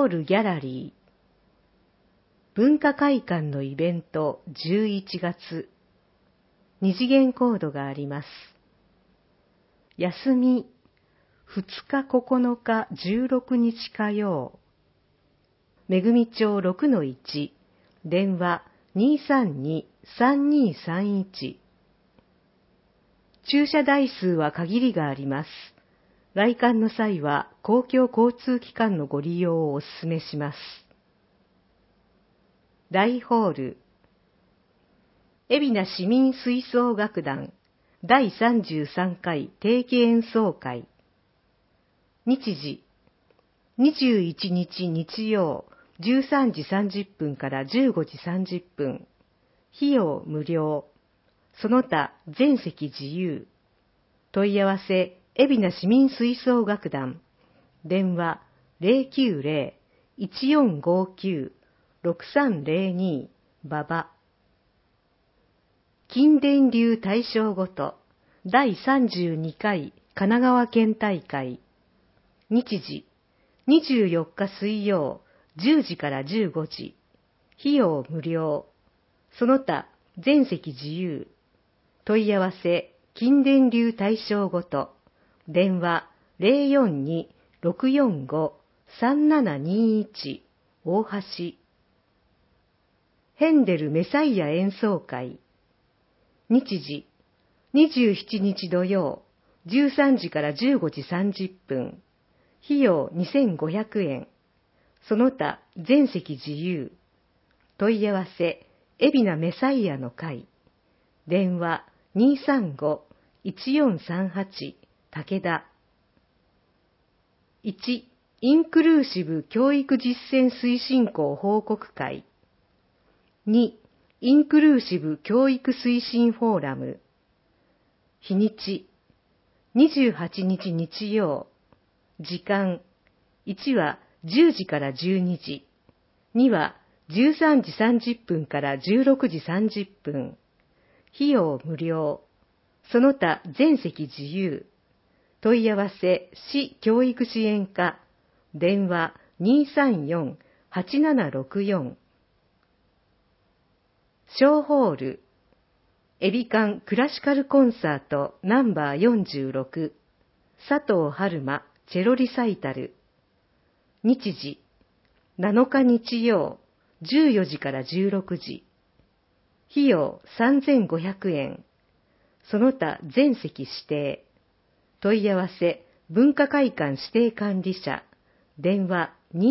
ホールギャラリー。文化会館のイベント11月。二次元コードがあります。休み2日9日16日火曜。めぐみ町 6-1 電話232-3231。駐車台数は限りがあります。来館の際は公共交通機関のご利用をお勧めします。大ホール。海老名市民吹奏楽団第33回定期演奏会。日時21日日曜13時30分から15時30分。費用無料。その他全席自由。問い合わせ海老名市民吹奏楽団。電話090-1459-6302馬場。近電流大賞ごと第32回神奈川県大会。日時24日水曜10時から15時。費用無料。その他全席自由。問い合わせ近電流大賞ごと電話042-645-3721大橋。ヘンデルメサイア演奏会。日時27日土曜13時から15時30分。費用2500円。その他全席自由。問い合わせ海老名メサイアの会。電話235-1438武田。1、インクルーシブ教育実践推進校報告会。2、インクルーシブ教育推進フォーラム。日にち、28日日曜。時間、1は10時から12時。2は13時30分から16時30分。費用無料。その他全席自由。問い合わせ市教育支援課。電話234-8764。小ホール。エビカンクラシカルコンサートナンバー46。佐藤春馬チェロリサイタル。日時7日日曜14時から16時。費用3500円。その他全席指定。問い合わせ文化会館指定管理者。電話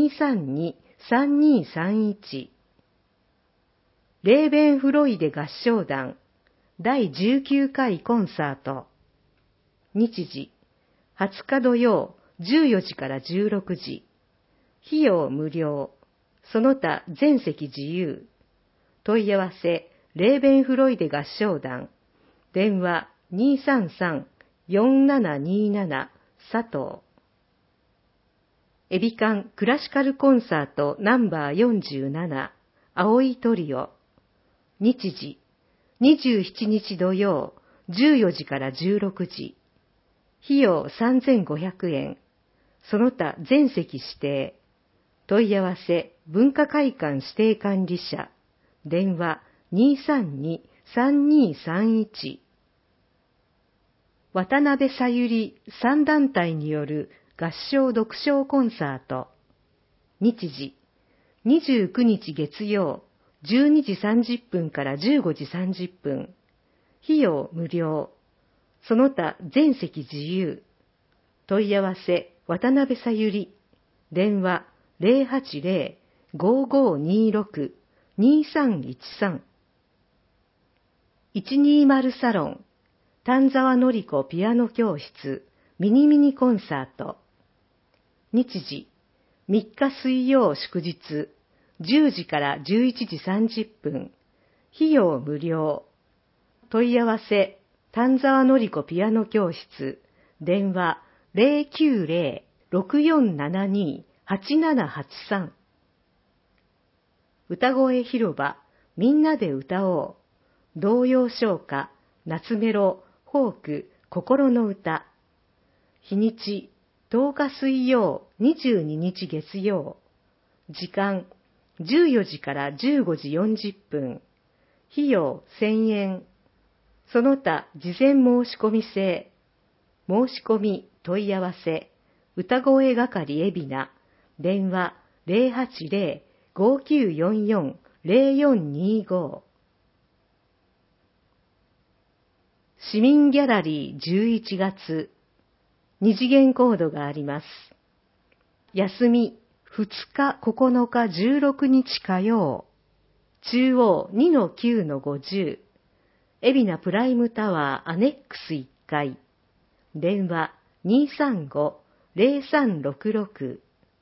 232-3231。レーベンフロイデ合唱団第19回コンサート。日時20日土曜14時から16時。費用無料。その他全席自由。問い合わせレーベンフロイデ合唱団。電話233-4727佐藤。エビカンクラシカルコンサートナンバー47青いトリオ。日時27日土曜14時から16時。費用3500円。その他全席指定。問い合わせ文化会館指定管理者。電話232-3231。渡辺さゆり3団体による合唱独唱コンサート。日時29日月曜12時30分から15時30分。費用無料。その他全席自由。問い合わせ渡辺さゆり。電話080-5526-2313。120サロン丹沢のり子ピアノ教室ミニミニコンサート。日時3日水曜祝日10時から11時30分。費用無料。問い合わせ丹沢のり子ピアノ教室。電話090-6472-8783。歌声広場みんなで歌おう。童謡唱歌夏メロフォーク心の歌。日にち10日水曜22日月曜。 時間14時から15時40分。費用1000円。その他事前申し込み制。申し込み問い合わせ。歌声係海老名。電話080-5944-0425。市民ギャラリー11月。二次元コードがあります。休み2日9日16日火曜。中央 2-9-50。海老名プライムタワーアネックス1階。電話235-0366。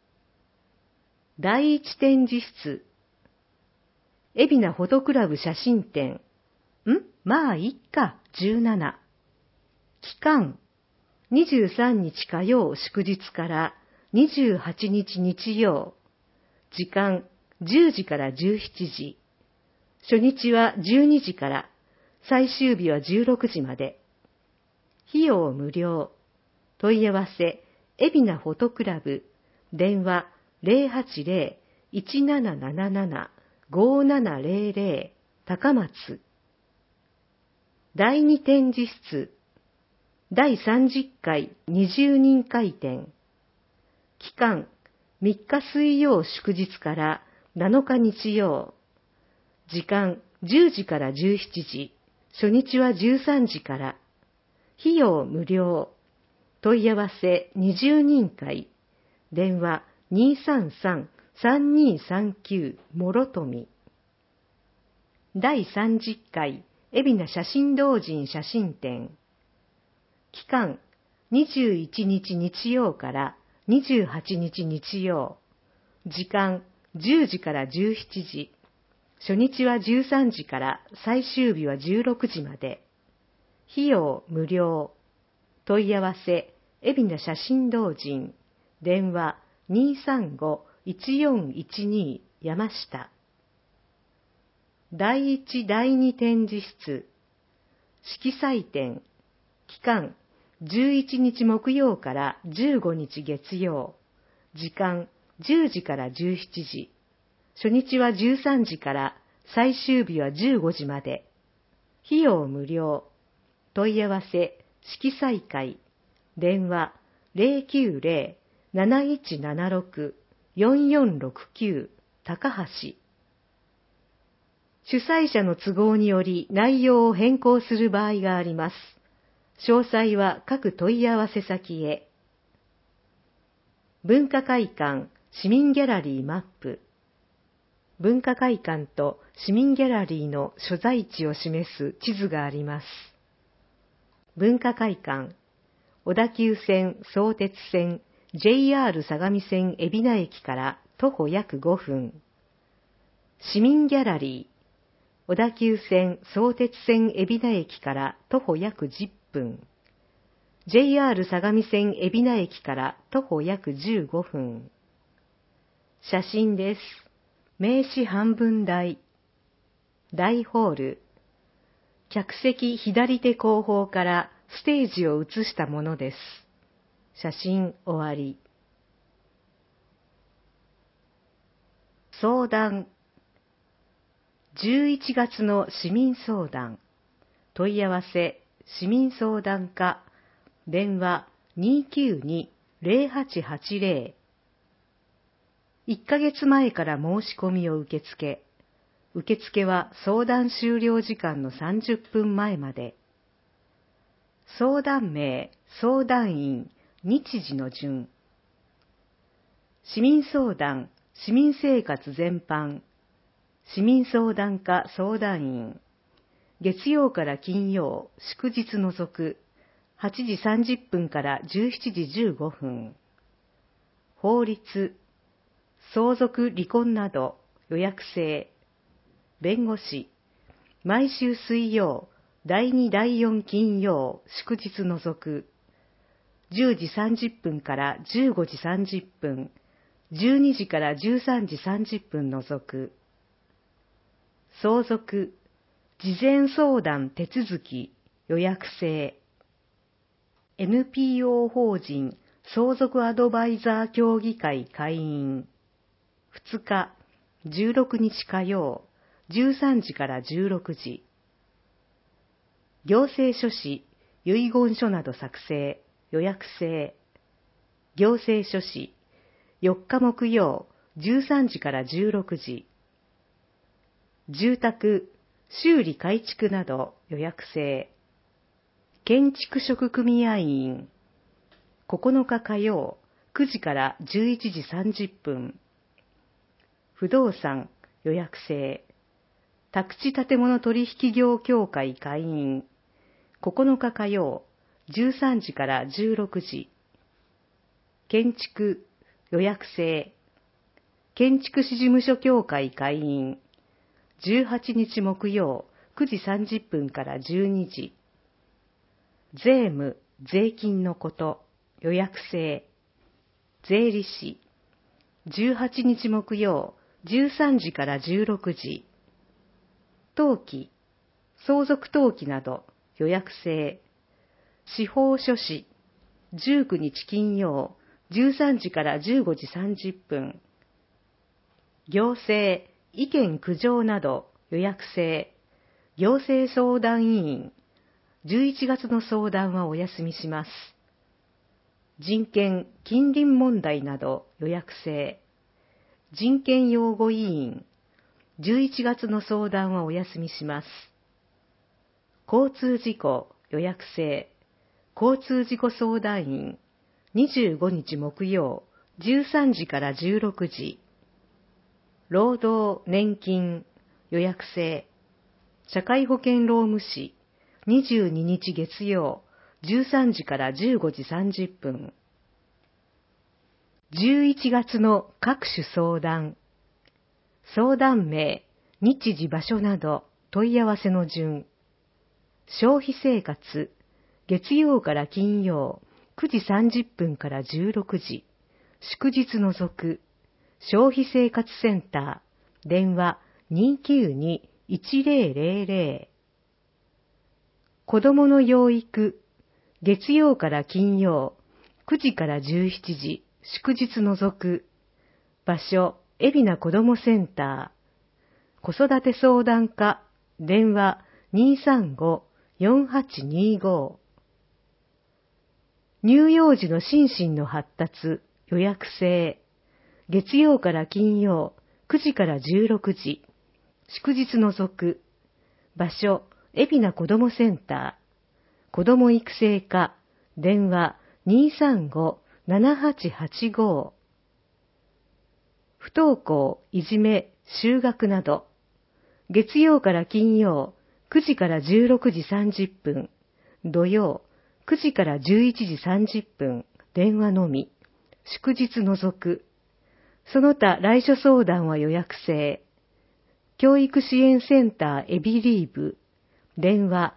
第一展示室。海老名フォトクラブ写真展。まあいっか、17。期間、23日火曜祝日から28日日曜。時間、10時から17時。初日は12時から、最終日は16時まで。費用無料。問い合わせ、海老名フォトクラブ。電話080-1777-5700。高松。第二展示室。第30回20人会展。期間、3日水曜祝日から7日日曜。時間、10時から17時。初日は13時から。費用無料。問い合わせ20人会。電話233-3239諸富。第30回海老名写真同人写真展。期間21日日曜から28日日曜。時間10時から17時。初日は13時から最終日は16時まで。費用無料。問い合わせ海老名写真同人。電話235-1412山下。第一第二展示室。色彩展。期間11日木曜から15日月曜。時間10時から17時。初日は13時から最終日は15時まで。費用無料。問い合わせ色彩会。電話090-7176-4469高橋。主催者の都合により内容を変更する場合があります。詳細は各問い合わせ先へ。文化会館市民ギャラリーマップ。文化会館と市民ギャラリーの所在地を示す地図があります。文化会館、小田急線、相鉄線、JR 相模線海老名駅から徒歩約5分。市民ギャラリー、小田急線、相鉄線海老名駅から徒歩約10分。JR 相模線海老名駅から徒歩約15分。写真です。名刺半分台。大ホール。客席左手後方からステージを写したものです。写真終わり。相談。11月の市民相談。問い合わせ、市民相談課。電話292-0880。1ヶ月前から申し込みを受付。受付は相談終了時間の30分前まで。相談名、相談員、日時の順。市民相談、市民生活全般。市民相談課相談員。月曜から金曜、祝日除く。8時30分から17時15分。法律、相続離婚など予約制。弁護士、毎週水曜、第2第4金曜、祝日除く。10時30分から15時30分。12時から13時30分除く。相続、事前相談手続き、予約制。NPO 法人相続アドバイザー協議会会員。 2日、16日火曜、13時から16時。行政書士、遺言書など作成、予約制。行政書士、4日木曜、13時から16時。住宅、修理改築など予約制。建築職組合員、9日火曜、9時から11時30分。不動産、予約制。宅地建物取引業協会会員、9日火曜、13時から16時。建築、予約制。建築士事務所協会会員、18日木曜、9時30分から12時。税務、税金のこと、予約制。税理士、18日木曜、13時から16時。登記、相続登記など予約制。司法書士、19日金曜、13時から15時30分。行政、意見苦情など予約制。行政相談委員、11月の相談はお休みします。人権、近隣問題など予約制。人権擁護委員、11月の相談はお休みします。交通事故予約制。交通事故相談員、25日木曜、13時から16時。労働、年金予約制。社会保険労務士、22日月曜、13時から15時30分。11月の各種相談。相談名、日時場所など問い合わせの順。消費生活、月曜から金曜、9時30分から16時。祝日除く。消費生活センター、電話 292-1000。子どもの養育、月曜から金曜、9時から17時。祝日除く。場所、海老名子どもセンター。子育て相談課、電話 235-4825。乳幼児の心身の発達、予約制。月曜から金曜、9時から16時。祝日除く。場所、海老名子どもセンター。子ども育成課、電話 235-7885。不登校、いじめ、就学など。月曜から金曜、9時から16時30分。土曜、9時から11時30分。電話のみ。祝日除く。その他来所相談は予約制。教育支援センターエビリーブ。電話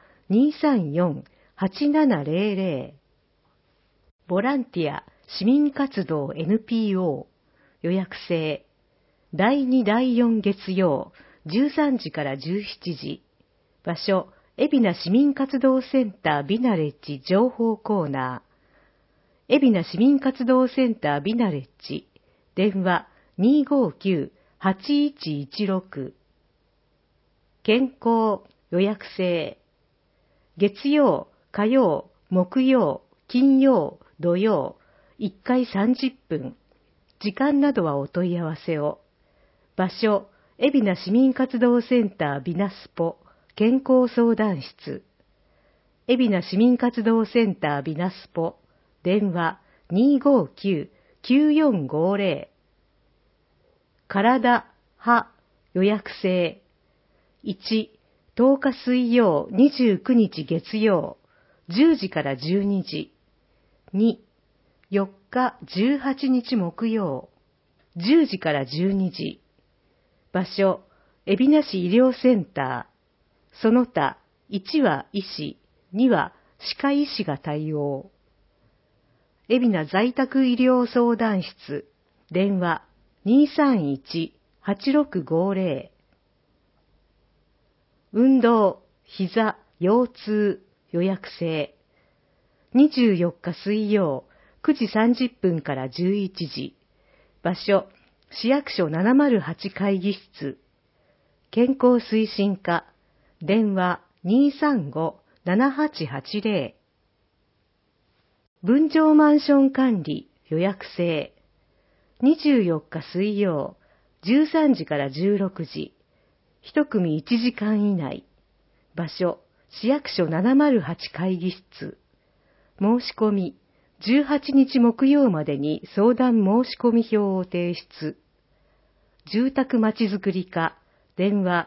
234-8700。ボランティア、市民活動 NPO。予約制。第2第4月曜、13時から17時。場所、海老名市民活動センタービナレッジ情報コーナー。海老名市民活動センタービナレッジ。電話 259-8116。健康、予約制。月曜、火曜、木曜、金曜、土曜、1回30分。時間などはお問い合わせを。場所、海老名市民活動センタービナスポ、健康相談室。海老名市民活動センタービナスポ、電話 259-9450。体、歯、予約制。1、10日水曜、29日月曜、10時から12時。2、4日18日木曜、10時から12時。場所、海老名市医療センター。その他、1は医師、2は歯科医師が対応。海老名在宅医療相談室。電話 231-8650。運動、膝、腰痛、予約制。24日水曜、9時30分から11時。場所、 市役所708会議室、健康推進課、電話235-7880、分譲マンション管理予約制、24日水曜、13時から16時、一組1時間以内、場所、市役所708会議室、申し込み、18日木曜までに相談申し込み票を提出。住宅まちづくり課、電話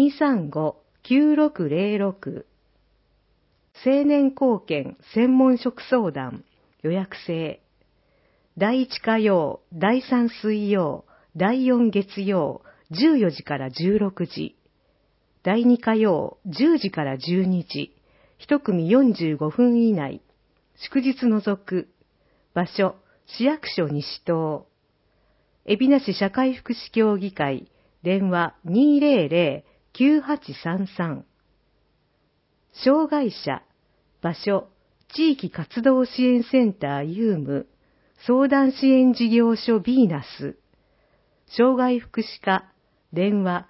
235-9606。青年貢献専門職相談、予約制。第1火曜、第3水曜、第4月曜、14時から16時。第2火曜、10時から12時。一組45分以内。祝日除く。場所、市役所西棟。海老名市社会福祉協議会、電話200-9833。障害者、場所、地域活動支援センターユーム、相談支援事業所ヴィーナス。障害福祉課、電話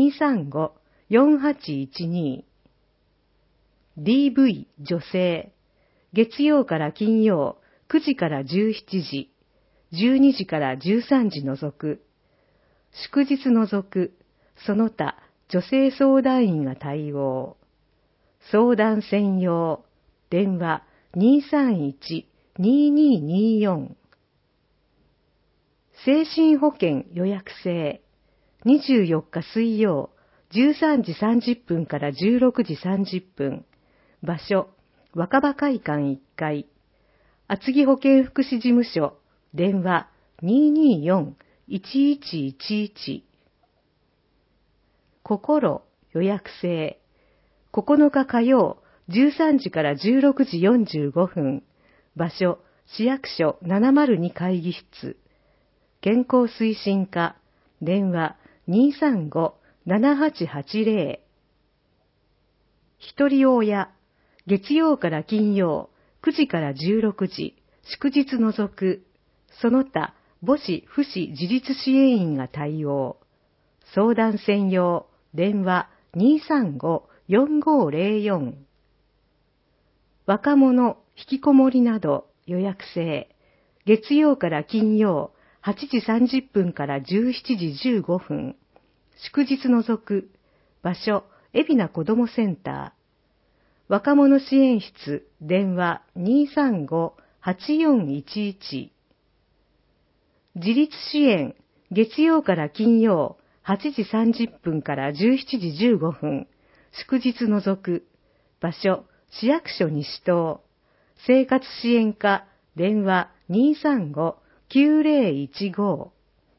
235-4812。DV 女性、月曜から金曜、9時から17時、12時から13時除く。祝日除く、その他、女性相談員が対応。相談専用、電話231-2224。精神保健予約制、24日水曜、13時30分から16時30分。場所、若葉会館1階。厚木保健福祉事務所、電話224-1111。心予約制、9日火曜、13時から16時45分。場所、市役所702会議室。健康推進課、電話235-7880。一人親、月曜から金曜、9時から16時、祝日除く。その他、母子父子自立支援員が対応。相談専用、電話235-4504。若者、引きこもりなど予約制。月曜から金曜、8時30分から17時15分。祝日除く。場所、海老名子どもセンター。若者支援室、電話235-8411。自立支援、月曜から金曜、8時30分から17時15分。祝日除く。場所、市役所西棟。生活支援課、電話235-9015。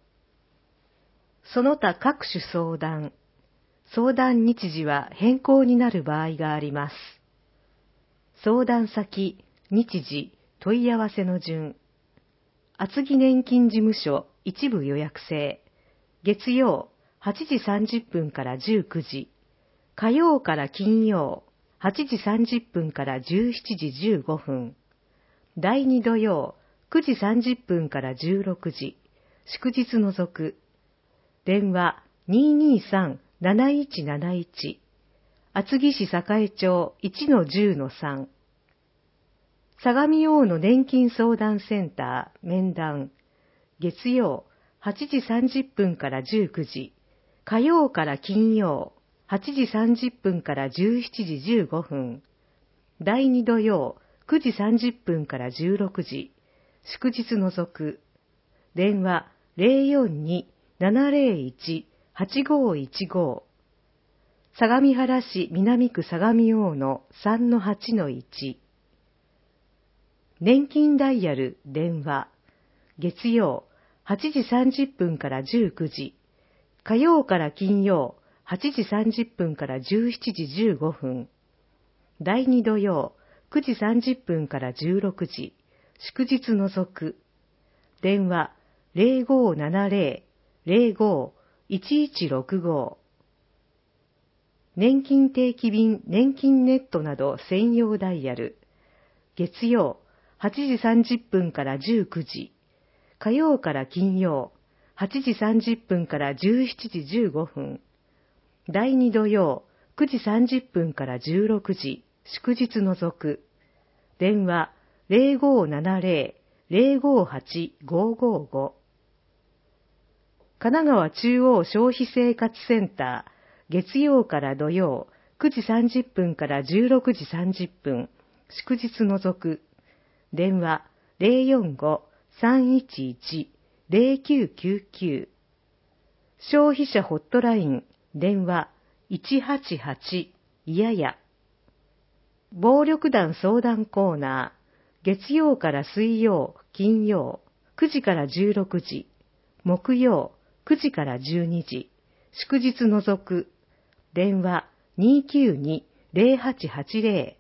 その他各種相談。相談日時は変更になる場合があります。相談先、日時、問い合わせの順。厚木年金事務所一部予約制。月曜、8時30分から19時。火曜から金曜、8時30分から17時15分。第2土曜、9時30分から16時。祝日除く。電話223-7171。厚木市栄町 1-10-3。相模大野年金相談センター面談。月曜8時30分から19時。火曜から金曜8時30分から17時15分。第2土曜9時30分から16時。祝日除く。電話042-701-8515。相模原市南区相模大野 3-8-1。年金ダイヤル電話。月曜8時30分から19時。火曜から金曜8時30分から17時15分。第2土曜9時30分から16時。祝日除く。電話0570-05-1165。年金定期便年金ネットなど専用ダイヤル。月曜8時30分から19時。火曜から金曜 8時30分から17時15分。第2土曜、9時30分から16時、祝日除く。電話0570-058-555。神奈川中央消費生活センター、月曜から土曜、9時30分から16時30分、祝日除く。電話045-311-0999。消費者ホットライン、電話188いやや。暴力団相談コーナー、月曜から水曜、金曜、9時から16時、木曜、9時から12時、祝日除く。電話292-0880。